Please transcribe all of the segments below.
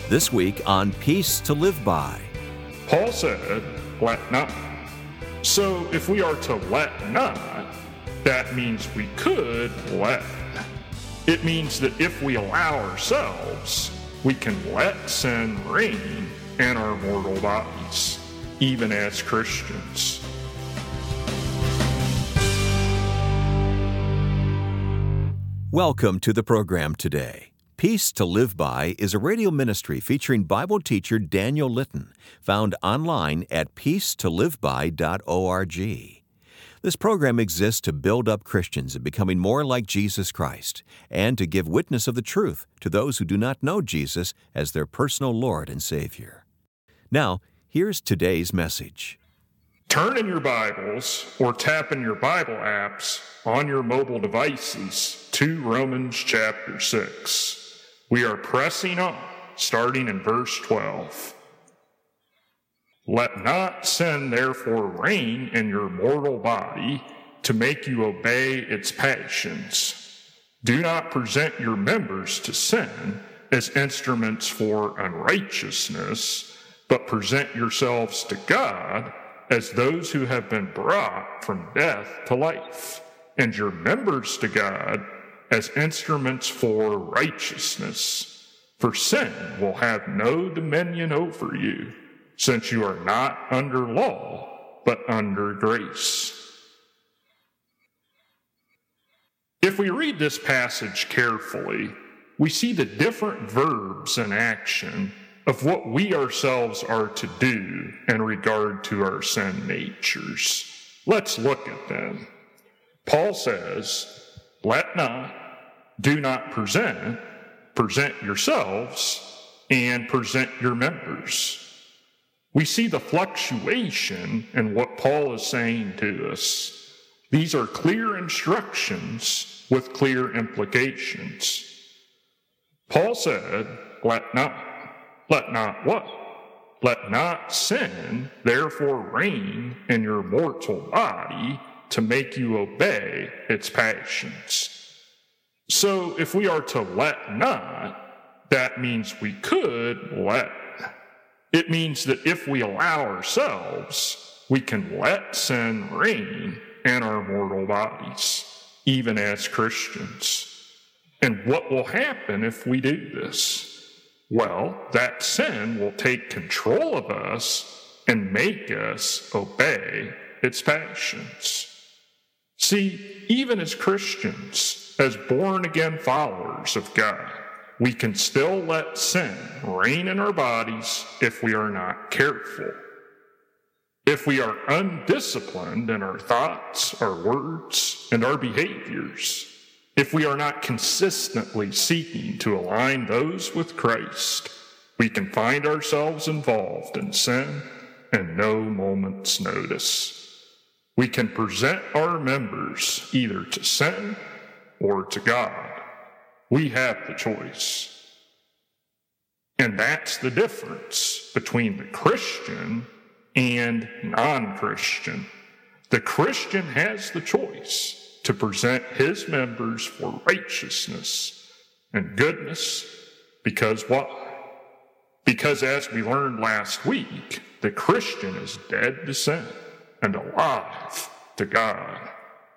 This week on Peace to Live By. Paul said, let not. So if we are to let not, that means we could let. It means that if we allow ourselves, we can let sin reign in our mortal bodies, even as Christians. Welcome to the program today. Peace to Live By is a radio ministry featuring Bible teacher Daniel Litton, found online at peacetoliveby.org. This program exists to build up Christians in becoming more like Jesus Christ and to give witness of the truth to those who do not know Jesus as their personal Lord and Savior. Now, here's today's message. Turn in your Bibles or tap in your Bible apps on your mobile devices to Romans chapter 6. We are pressing on, starting in verse 12. Let not sin therefore reign in your mortal body to make you obey its passions. Do not present your members to sin as instruments for unrighteousness, but present yourselves to God as those who have been brought from death to life, and your members to God as instruments for righteousness. For sin will have no dominion over you, since you are not under law, but under grace. If we read this passage carefully, we see the different verbs in action of what we ourselves are to do in regard to our sin natures. Let's look at them. Paul says, let not, do not present yourselves, and present your members. We see the fluctuation in what Paul is saying to us. These are clear instructions with clear implications. Paul said, let not. Let not what? Let not sin therefore reign in your mortal body to make you obey its passions. So if we are to let not, that means we could let. It means that if we allow ourselves, we can let sin reign in our mortal bodies, even as Christians. And what will happen if we do this? Well, that sin will take control of us and make us obey its passions. See, even as Christians, as born-again followers of God, we can still let sin reign in our bodies if we are not careful. If we are undisciplined in our thoughts, our words, and our behaviors, if we are not consistently seeking to align those with Christ, we can find ourselves involved in sin in no moment's notice. We can present our members either to sin or to God. We have the choice. And that's the difference between the Christian and non-Christian. The Christian has the choice to present his members for righteousness and goodness. Because why? Because as we learned last week, the Christian is dead to sin and alive to God.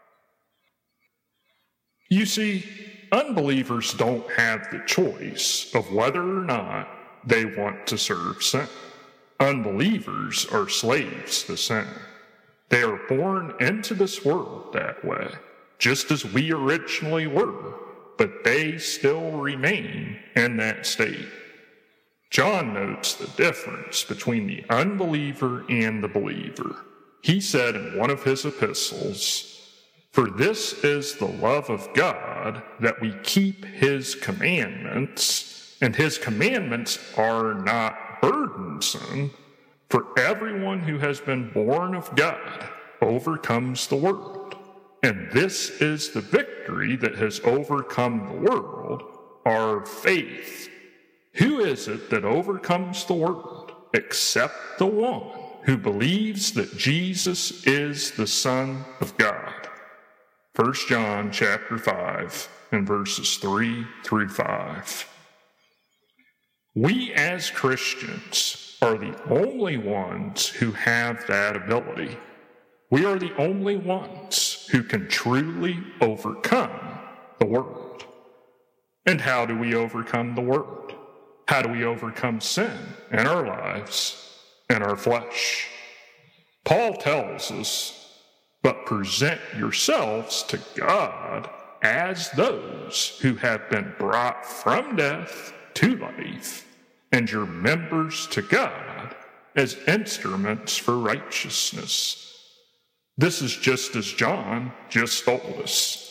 You see, unbelievers don't have the choice of whether or not they want to serve sin. Unbelievers are slaves to sin. They are born into this world that way, just as we originally were, but they still remain in that state. John notes the difference between the unbeliever and the believer. He said in one of his epistles, "For this is the love of God, that we keep his commandments, and his commandments are not burdensome, for everyone who has been born of God overcomes the world. And this is the victory that has overcome the world, our faith. Who is it that overcomes the world except the one who believes that Jesus is the Son of God?" 1 John chapter 5 and verses 3 through 5. We as Christians are the only ones who have that ability. We are the only ones who can truly overcome the world. And how do we overcome the world? How do we overcome sin in our lives and our flesh? Paul tells us, but present yourselves to God as those who have been brought from death to life, and your members to God as instruments for righteousness. This is just as John just told us.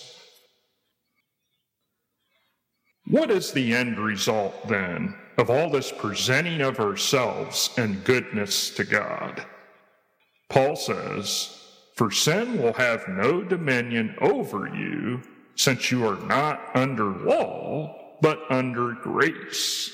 What is the end result, then, of all this presenting of ourselves in goodness to God? Paul says, "For sin will have no dominion over you, since you are not under law, but under grace."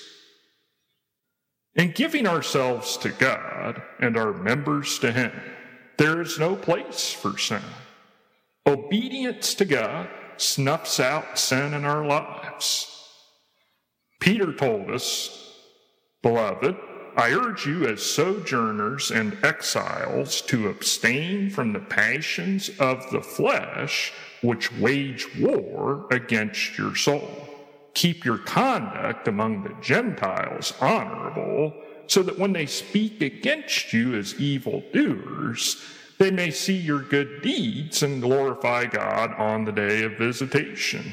In giving ourselves to God and our members to Him, there is no place for sin. Obedience to God snuffs out sin in our lives. Peter told us, "Beloved, I urge you as sojourners and exiles to abstain from the passions of the flesh which wage war against your soul. Keep your conduct among the Gentiles honorable, so that when they speak against you as evildoers, they may see your good deeds and glorify God on the day of visitation."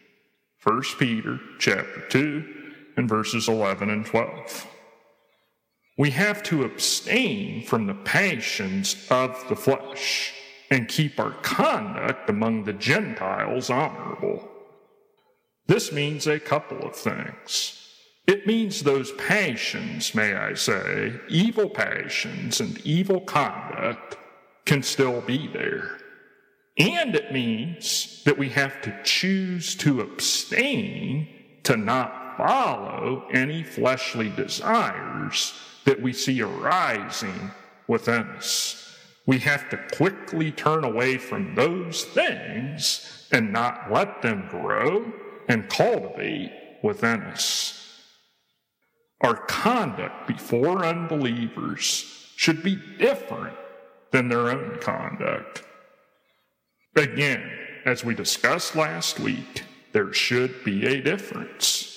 1 Peter chapter 2 and verses 11 and 12. We have to abstain from the passions of the flesh and keep our conduct among the Gentiles honorable. This means a couple of things. It means those passions, may I say, evil passions and evil conduct can still be there. And it means that we have to choose to abstain to not follow any fleshly desires that we see arising within us. We have to quickly turn away from those things and not let them grow and cultivate within us. Our conduct before unbelievers should be different than their own conduct. Again, as we discussed last week, there should be a difference.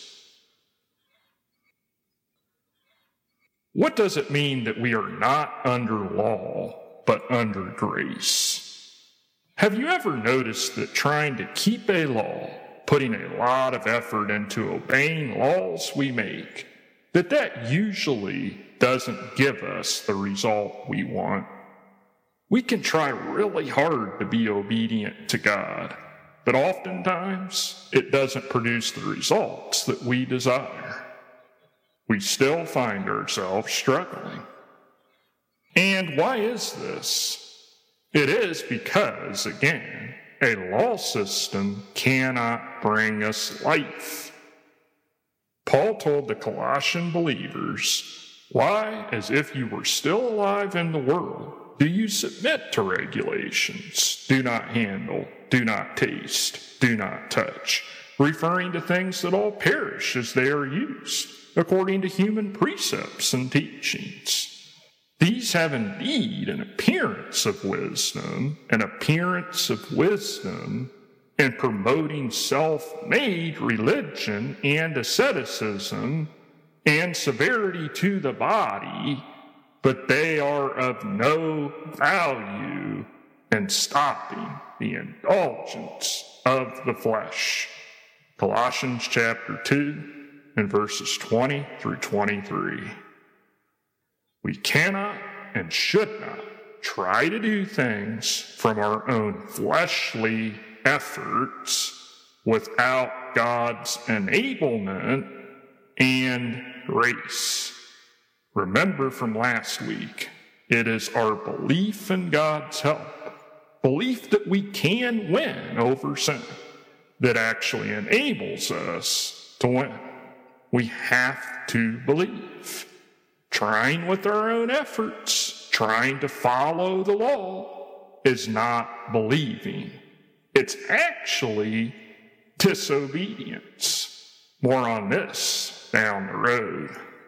What does it mean that we are not under law, but under grace? Have you ever noticed that trying to keep a law, putting a lot of effort into obeying laws we make, that usually doesn't give us the result we want? We can try really hard to be obedient to God, but oftentimes it doesn't produce the results that we desire. We still find ourselves struggling. And why is this? It is because, again, a law system cannot bring us life. Paul told the Colossian believers, "Why, as if you were still alive in the world, do you submit to regulations? Do not handle, do not taste, do not touch," referring to things that all perish as they are used, according to human precepts and teachings. These have indeed an appearance of wisdom in promoting self-made religion and asceticism and severity to the body, but they are of no value in stopping the indulgence of the flesh. Colossians chapter 2 and verses 20 through 23. We cannot and should not try to do things from our own fleshly efforts without God's enablement and grace. Remember from last week, it is our belief in God's help, belief that we can win over sin, that actually enables us to win. We have to believe. Trying with our own efforts, trying to follow the law, is not believing. It's actually disobedience. More on this down the road.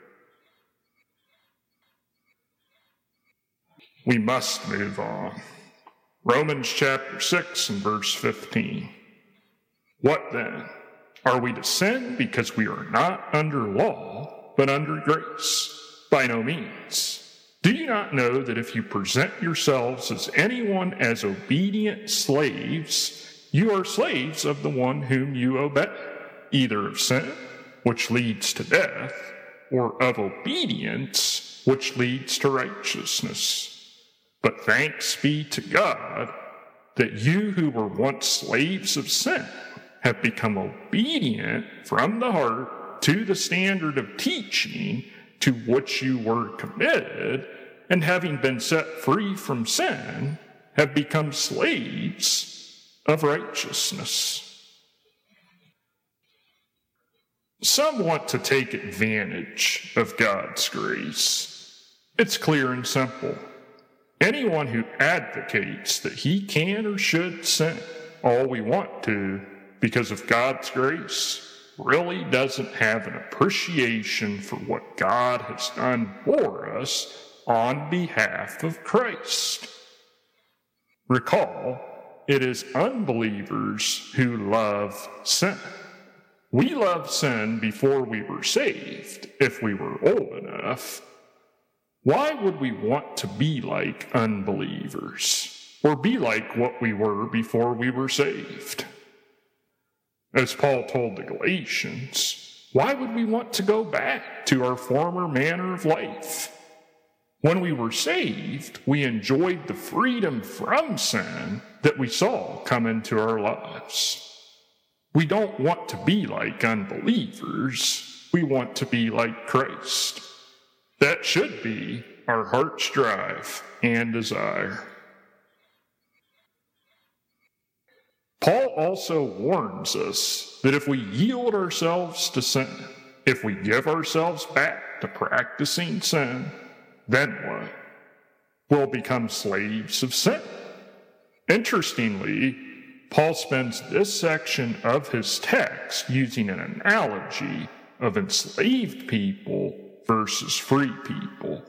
We must move on. Romans chapter 6 and verse 15. What then? Are we to sin because we are not under law, but under grace? By no means. Do you not know that if you present yourselves as anyone as obedient slaves, you are slaves of the one whom you obey, either of sin, which leads to death, or of obedience, which leads to righteousness? But thanks be to God that you who were once slaves of sin have become obedient from the heart to the standard of teaching to which you were committed, and having been set free from sin, have become slaves of righteousness. Some want to take advantage of God's grace. It's clear and simple. Anyone who advocates that he can or should sin all we want to because of God's grace really doesn't have an appreciation for what God has done for us on behalf of Christ. Recall, it is unbelievers who love sin. We loved sin before we were saved, if we were old enough. Why would we want to be like unbelievers, or be like what we were before we were saved? As Paul told the Galatians, why would we want to go back to our former manner of life? When we were saved, we enjoyed the freedom from sin that we saw come into our lives. We don't want to be like unbelievers. We want to be like Christ. That should be our heart's drive and desire. Paul also warns us that if we yield ourselves to sin, if we give ourselves back to practicing sin, then what? We'll become slaves of sin. Interestingly, Paul spends this section of his text using an analogy of enslaved people versus free people.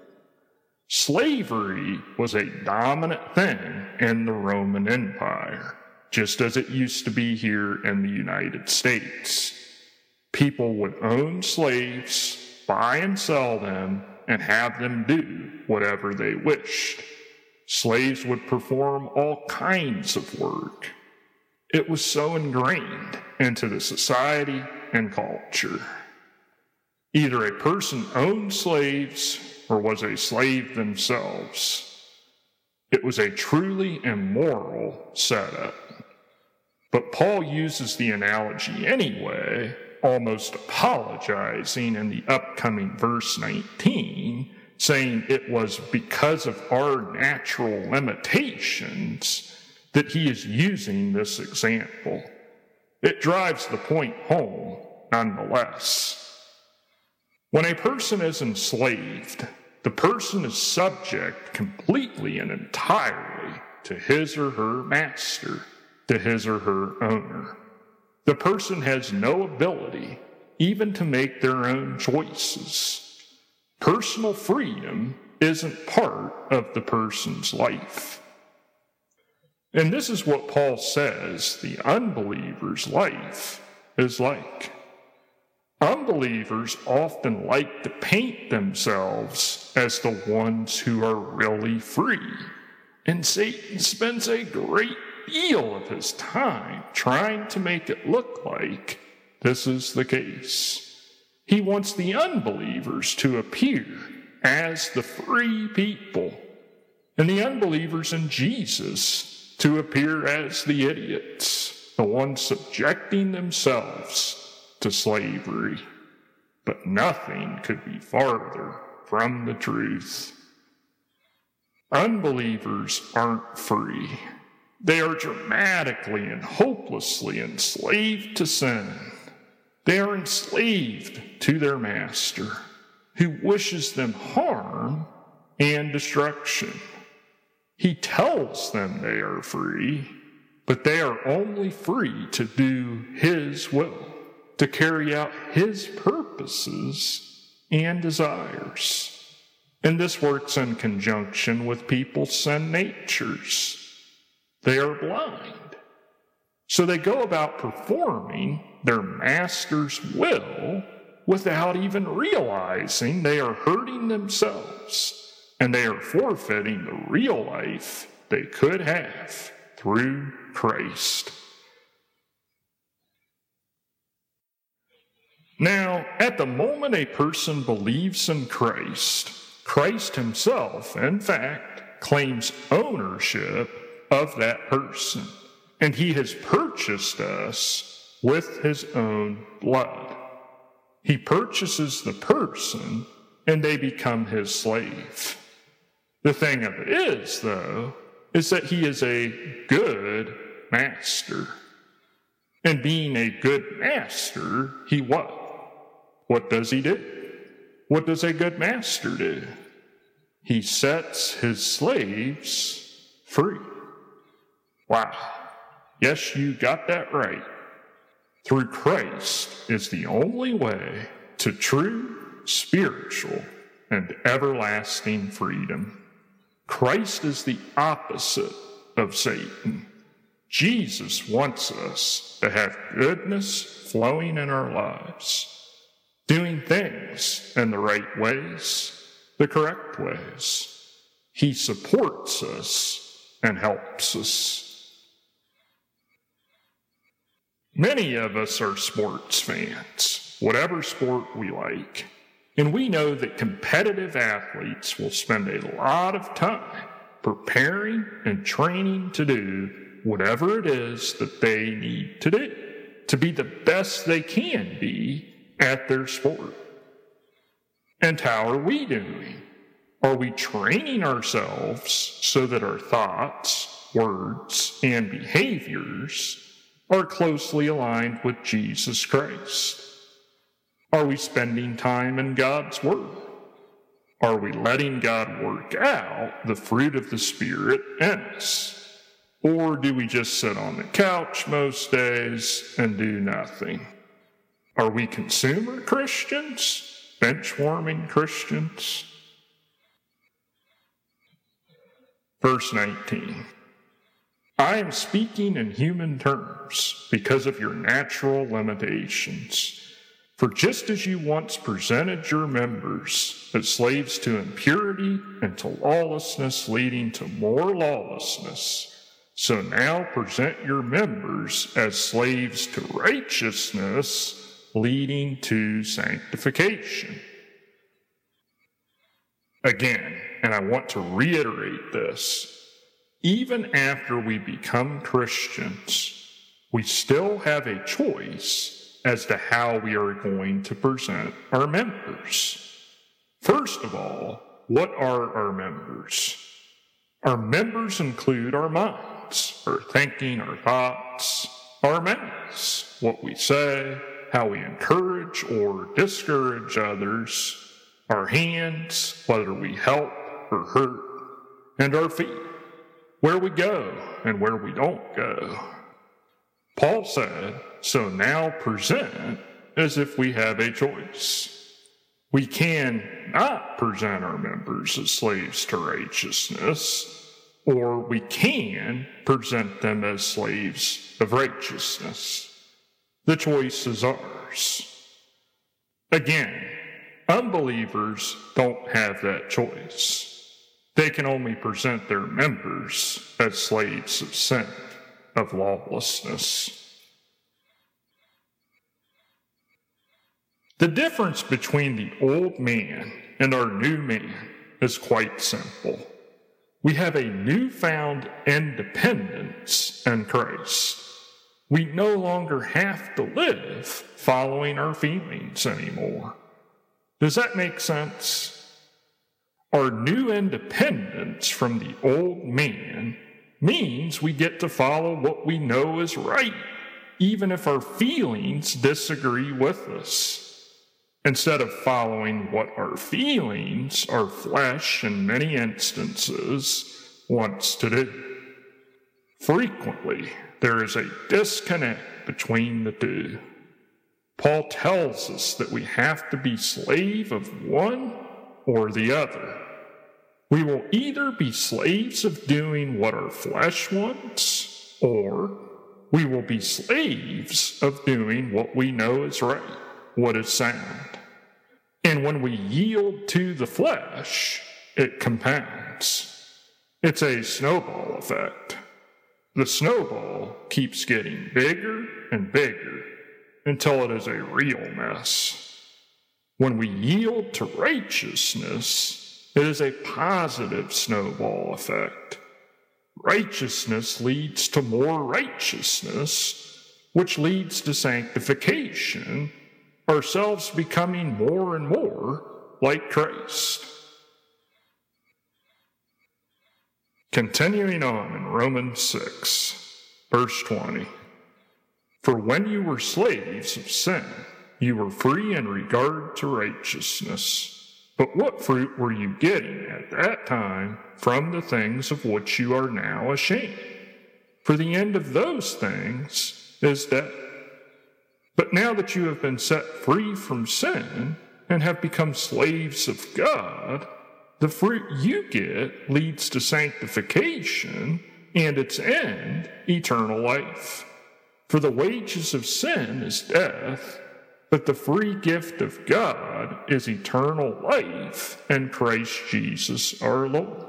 Slavery was a dominant thing in the Roman Empire, just as it used to be here in the United States. People would own slaves, buy and sell them, and have them do whatever they wished. Slaves would perform all kinds of work. It was so ingrained into the society and culture. Either a person owned slaves or was a slave themselves. It was a truly immoral setup. But Paul uses the analogy anyway, almost apologizing in the upcoming verse 19, saying it was because of our natural limitations that he is using this example. It drives the point home nonetheless. When a person is enslaved, the person is subject completely and entirely to his or her master, to his or her owner. The person has no ability even to make their own choices. Personal freedom isn't part of the person's life. And this is what Paul says the unbeliever's life is like. Unbelievers often like to paint themselves as the ones who are really free. And Satan spends a great deal of his time trying to make it look like this is the case. He wants the unbelievers to appear as the free people, and the unbelievers in Jesus to appear as the idiots, the ones subjecting themselves to slavery. But nothing could be farther from the truth. Unbelievers aren't free. They are dramatically and hopelessly enslaved to sin. They are enslaved to their master, who wishes them harm and destruction. He tells them they are free, but they are only free to do his will, to carry out his purposes and desires. And this works in conjunction with people's sin natures. They are blind. So they go about performing their master's will without even realizing they are hurting themselves, and they are forfeiting the real life they could have through Christ. Now, at the moment a person believes in Christ, Christ himself, in fact, claims ownership of that person, and he has purchased us with his own blood. He purchases the person, and they become his slave. The thing of it is, though, is that he is a good master. And being a good master, he what? What does he do? What does a good master do? He sets his slaves free. Wow. Yes, you got that right. Through Christ is the only way to true spiritual and everlasting freedom. Christ is the opposite of Satan. Jesus wants us to have goodness flowing in our lives, doing things in the right ways, the correct ways. He supports us and helps us. Many of us are sports fans, whatever sport we like, and we know that competitive athletes will spend a lot of time preparing and training to do whatever it is that they need to do to be the best they can be at their sport. And how are we doing? Are we training ourselves so that our thoughts, words, and behaviors are closely aligned with Jesus Christ? Are we spending time in God's Word? Are we letting God work out the fruit of the Spirit in us? Or do we just sit on the couch most days and do nothing? Are we consumer Christians? Bench-warming Christians? Verse 19. I am speaking in human terms because of your natural limitations. For just as you once presented your members as slaves to impurity and to lawlessness leading to more lawlessness, so now present your members as slaves to righteousness leading to sanctification. Again, and I want to reiterate this, even after we become Christians, we still have a choice as to how we are going to present our members. First of all, what are our members? Our members include our minds, our thinking, our thoughts, our mouths, what we say, how we encourage or discourage others, our hands, whether we help or hurt, and our feet, where we go and where we don't go. Paul said, so now present as if we have a choice. We can not present our members as slaves to righteousness, or we can present them as slaves of righteousness. The choice is ours. Again, unbelievers don't have that choice. They can only present their members as slaves of sin, of lawlessness. The difference between the old man and our new man is quite simple. We have a newfound independence in Christ. We no longer have to live following our feelings anymore. Does that make sense? Our new independence from the old man means we get to follow what we know is right, even if our feelings disagree with us, instead of following what our feelings, our flesh in many instances, wants to do. Frequently, there is a disconnect between the two. Paul tells us that we have to be slave of one or the other. We will either be slaves of doing what our flesh wants, or we will be slaves of doing what we know is right, what is sound. And when we yield to the flesh, it compounds. It's a snowball effect. The snowball keeps getting bigger and bigger until it is a real mess. When we yield to righteousness, it is a positive snowball effect. Righteousness leads to more righteousness, which leads to sanctification, ourselves becoming more and more like Christ. Continuing on in Romans 6, verse 20. For when you were slaves of sin, you were free in regard to righteousness. But what fruit were you getting at that time from the things of which you are now ashamed? For the end of those things is death. But now that you have been set free from sin and have become slaves of God, the fruit you get leads to sanctification and its end, eternal life. For the wages of sin is death, but the free gift of God is eternal life in Christ Jesus our Lord.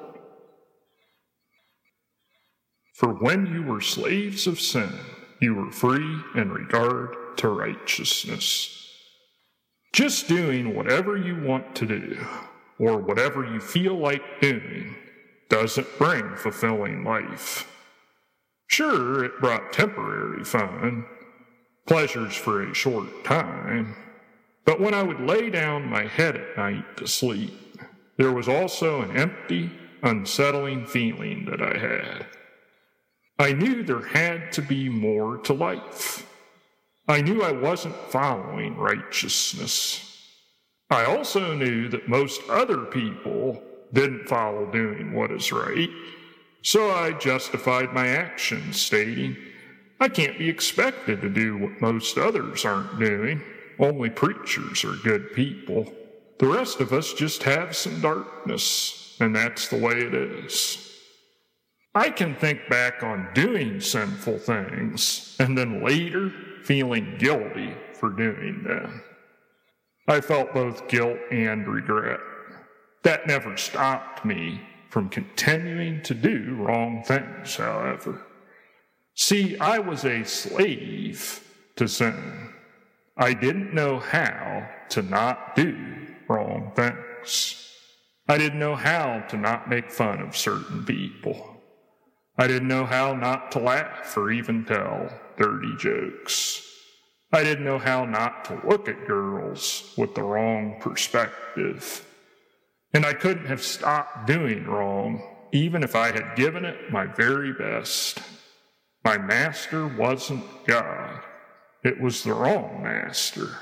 For when you were slaves of sin, you were free in regard to righteousness. Just doing whatever you want to do, or whatever you feel like doing, doesn't bring fulfilling life. Sure, it brought temporary fun, pleasures for a short time, but when I would lay down my head at night to sleep, there was also an empty, unsettling feeling that I had. I knew there had to be more to life. I knew I wasn't following righteousness. I also knew that most other people didn't follow doing what is right, so I justified my actions, stating, I can't be expected to do what most others aren't doing. Only preachers are good people. The rest of us just have some darkness, and that's the way it is. I can think back on doing sinful things, and then later feeling guilty for doing them. I felt both guilt and regret. That never stopped me from continuing to do wrong things, however. See, I was a slave to sin. I didn't know how to not do wrong things. I didn't know how to not make fun of certain people. I didn't know how not to laugh or even tell dirty jokes. I didn't know how not to look at girls with the wrong perspective. And I couldn't have stopped doing wrong even if I had given it my very best. My master wasn't God. It was the wrong master.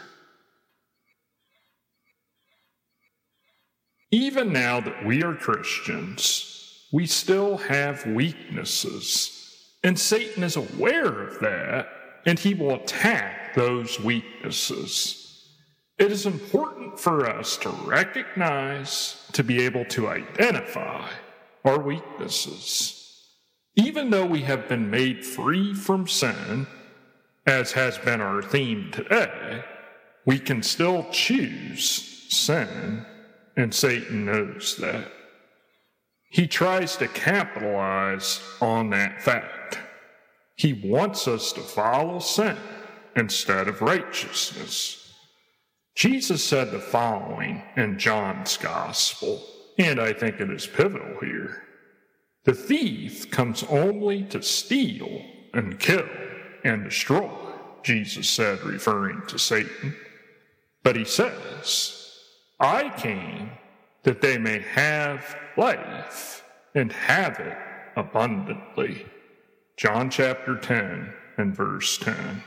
Even now that we are Christians, we still have weaknesses, and Satan is aware of that, and he will attack those weaknesses. It is important for us to recognize, to be able to identify our weaknesses. Even though we have been made free from sin, as has been our theme today, we can still choose sin, and Satan knows that. He tries to capitalize on that fact. He wants us to follow sin instead of righteousness. Jesus said the following in John's Gospel, and I think it is pivotal here. The thief comes only to steal and kill and destroy, Jesus said, referring to Satan. But he says, I came that they may have life and have it abundantly. John chapter 10 and verse 10.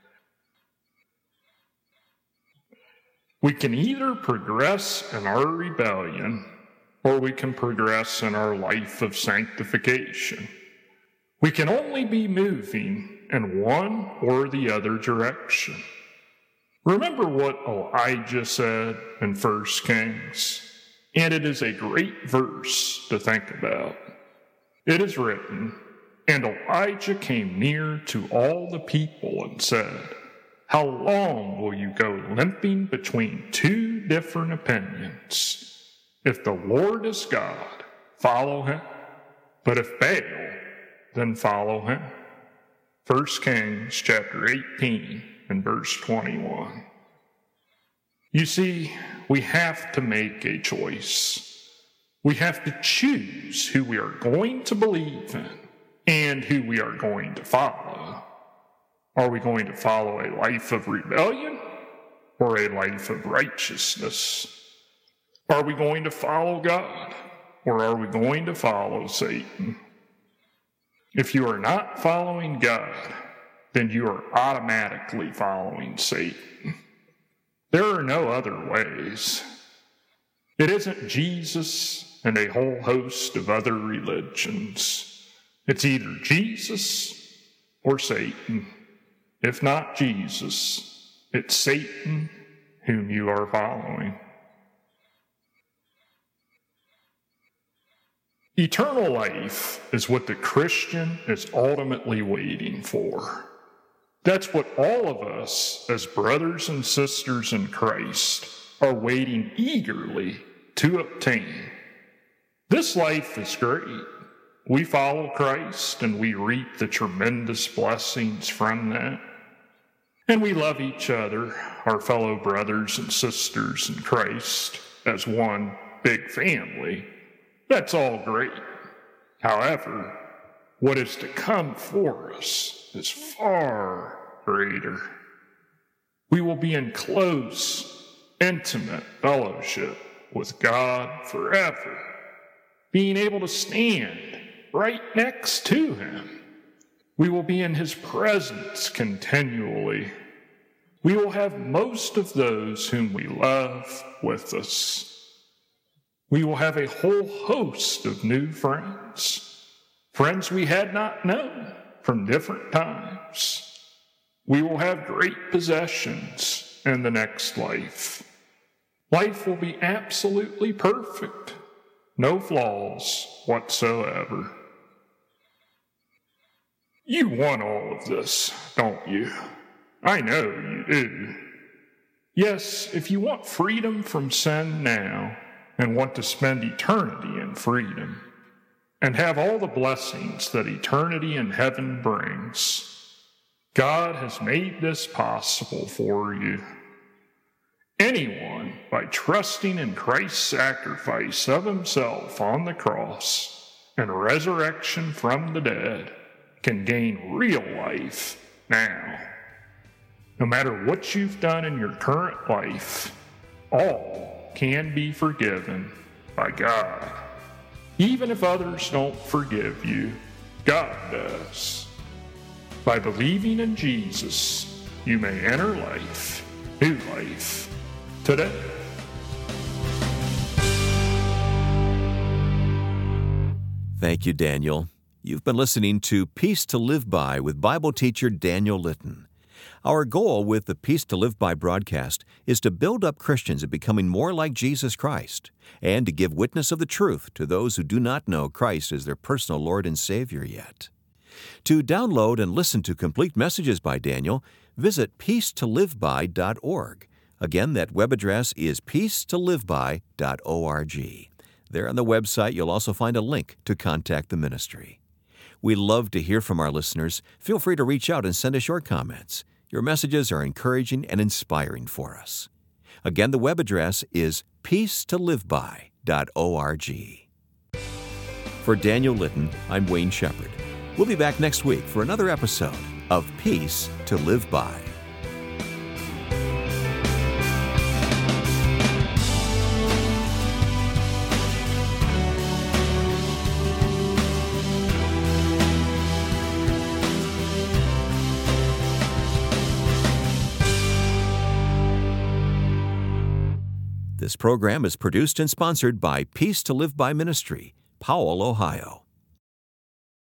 We can either progress in our rebellion or we can progress in our life of sanctification. We can only be moving in one or the other direction. Remember what Elijah said in 1 Kings? And it is a great verse to think about. It is written, "And Elijah came near to all the people and said, 'How long will you go limping between two different opinions? If the Lord is God, follow him. But if Baal, then follow him.'" 1 Kings chapter 18 and verse 21. You see, we have to make a choice. We have to choose who we are going to believe in and who we are going to follow. Are we going to follow a life of rebellion or a life of righteousness? Are we going to follow God or are we going to follow Satan? If you are not following God, then you are automatically following Satan. There are no other ways. It isn't Jesus and a whole host of other religions. It's either Jesus or Satan. If not Jesus, it's Satan whom you are following. Eternal life is what the Christian is ultimately waiting for. That's what all of us as brothers and sisters in Christ are waiting eagerly to obtain. This life is great. We follow Christ and we reap the tremendous blessings from that. And we love each other, our fellow brothers and sisters in Christ, as one big family. That's all great. However, what is to come for us is far greater. We will be in close, intimate fellowship with God forever, being able to stand right next to him. We will be in his presence continually. We will have most of those whom we love with us. We will have a whole host of new friends, friends we had not known from different times. We will have great possessions in the next life. Life will be absolutely perfect, no flaws whatsoever. You want all of this, don't you? I know you do. Yes, if you want freedom from sin now and want to spend eternity in freedom and have all the blessings that eternity in heaven brings, God has made this possible for you. Anyone, by trusting in Christ's sacrifice of himself on the cross and resurrection from the dead, can gain real life now. No matter what you've done in your current life, all can be forgiven by God. Even if others don't forgive you, God does. By believing in Jesus, you may enter life, new life, today. Thank you, Daniel. You've been listening to Peace to Live By with Bible teacher Daniel Litton. Our goal with the Peace to Live By broadcast is to build up Christians in becoming more like Jesus Christ and to give witness of the truth to those who do not know Christ as their personal Lord and Savior yet. To download and listen to complete messages by Daniel, visit peacetoliveby.org. Again, that web address is peacetoliveby.org. There on the website, you'll also find a link to contact the ministry. We love to hear from our listeners. Feel free to reach out and send us your comments. Your messages are encouraging and inspiring for us. Again, the web address is peacetoliveby.org. For Daniel Litton, I'm Wayne Shepherd. We'll be back next week for another episode of Peace to Live By. This program is produced and sponsored by Peace to Live By Ministry, Powell, Ohio.